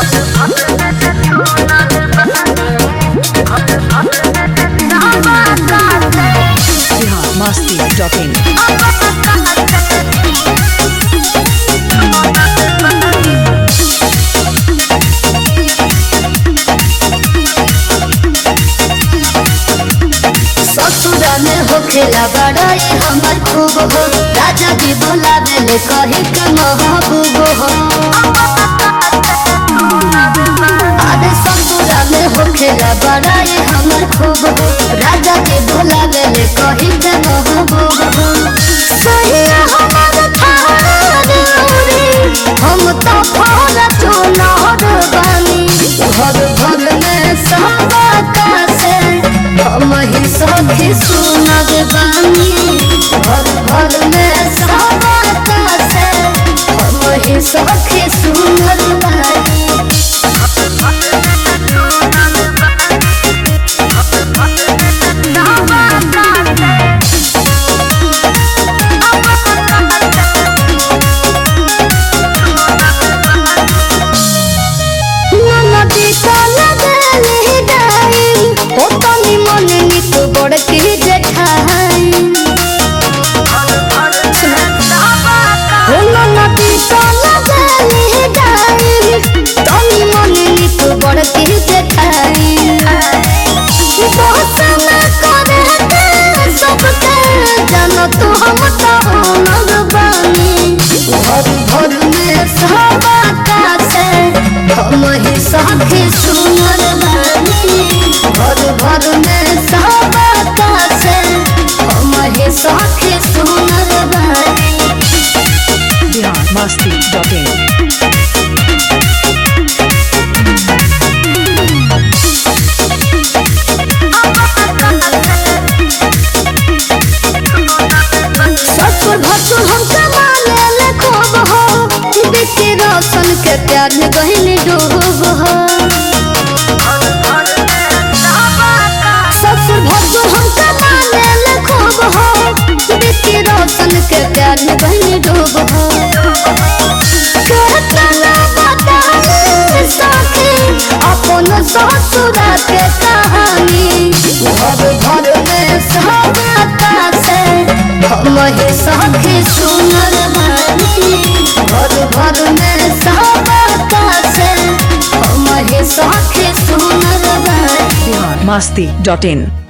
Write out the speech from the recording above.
Masti.in ससुरा में होखेला बड़ाई हमर खूब हो, राजा जी बोलावे ले कहे के महबूब हो। अरे ससुरा में होखेला बड़ाई हमर खूब हो, राजा जी बोलावे ले कहे के महबूब हो। सही हमर थार उरी, हम तो फल चुनर बानी। घर घर में सबका से हम ही सखी सुनग बानी। घर घर में सबका से हम ही सखी सुनग बानी। बड़की जेठाई हो नदी तो लगली डाई, तनी मनी तो बड़की जेठाई। बहुत में करे सबके जानो तो हम तो नग बानी। घर घर में सबका से हम ही सखी सुनर बानी। घर घर में सबका से हम ही सखी सुनर बानी। Masti.in ससुर भसुर हम कमाले ले खूब हो, बिकी रोशन के प्यार में गहन डूब हो। ससुर भसुर हम कमाले ले खूब हो, बिकी रोशन के प्यार में गहन डूब हो। कहतना बताई सखी अपन ससुर के कहानी। घर घर में सबका से हम ही सखी सुनर बानी। घर घर में सबका से हम ही सखी सुनर बानी। Masti.in